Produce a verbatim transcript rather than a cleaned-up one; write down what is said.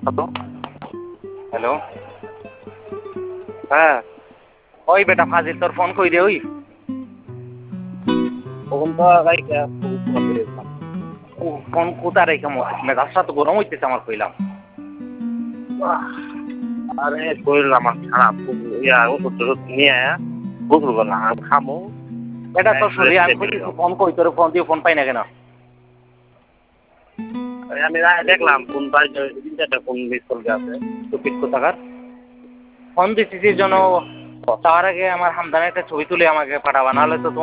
hello hello হ্যাঁ ওই বেটা ফাজিল তোর ফোন কই দে ওই তখন তো রাইখা ফোন কোথা রেখে মেজাজটা তো গরম হইতেছে আমার কইলাম আরে শরীর আমার খারাপ ইয়া ওষুধ টষুধ নিয়ে গোসল করলাম আর খামো এটা তোর শরীর আমি কইতেছি ফোন কই তোর ফোন দিয়ে ফোন পাই না কেন আমি দেখলাম ফোন পাই তিন চারটা ফোন মিস করে আছে টুপিট কোথাকার ফোন দিতেছিস জন্য তার আগে আমার হামদানের একটা ছবি তুলে আমাকে পাঠাবা নাহলে তো